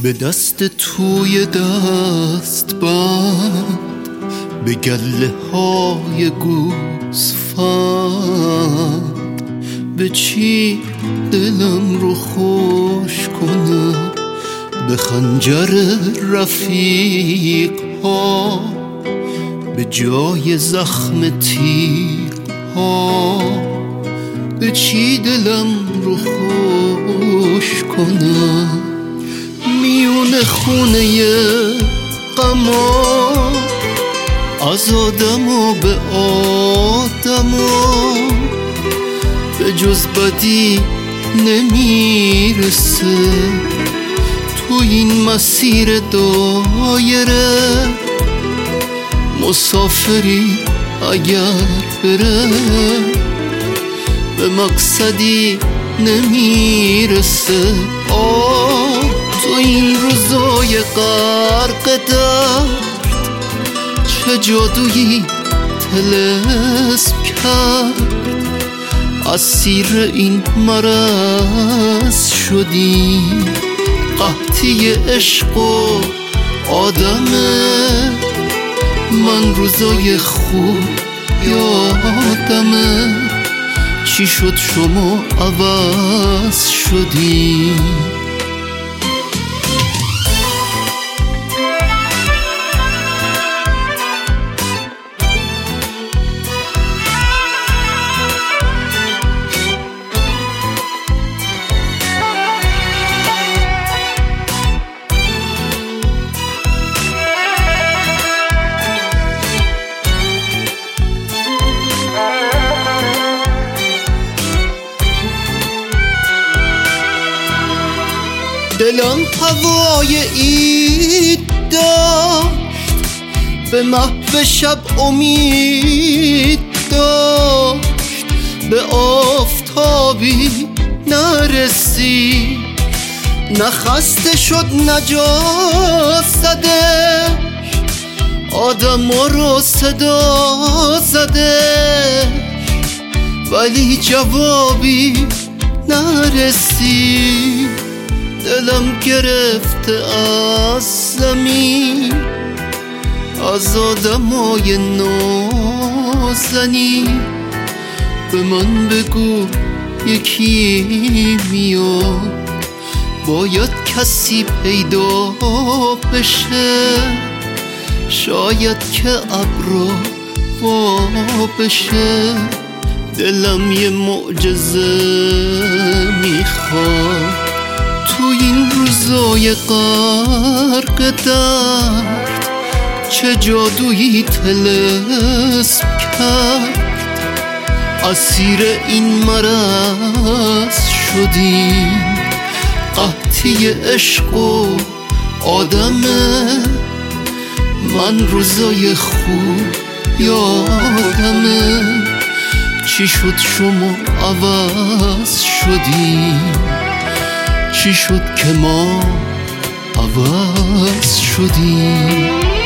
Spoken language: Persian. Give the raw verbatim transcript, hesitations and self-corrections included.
به دست توی دست بند، به گله های گوسفند، به چی دلم رو خوش کنم؟ به خنجر رفیق ها، به جای زخم تیغ ها، به چی دلم رو خوش کنم؟ میون خونه غما، از آدم و به آدما، به جز بدی نمیرسه تو این مسیر دایره. مسافری اگر بره به مقصدی نمیرسه. آه تو این روزای غرق درد چه جادویی طلسم کرد؟ اسیر این مرض شدیم، قحطی عشق و آدمه. من روزای خوب یادمه، چی شد شما عوض شدی؟ دلم هوای عید داشت، به محو شب امید داشت، به آفتابی نرسید، نه خسته شد نه جا زدش، آدما رو صدا زدش، ولی جوابی نرسید. دلم گرفته از زمین، از آدمای نازنین. به من بگو یکی میاد، باید کسی پیدا بشه، شاید که ابرا وا بشه. دلم یه معجزه میخواد تو این روزای غرق درد، چه جادویی طلسم کرد؟ اسیر این مرض شدیم، قحطی عشق و آدمه. من روزای خوب یادمه، چی شد شما عوض شدیم؟ چی شد که ما عوض شدیم؟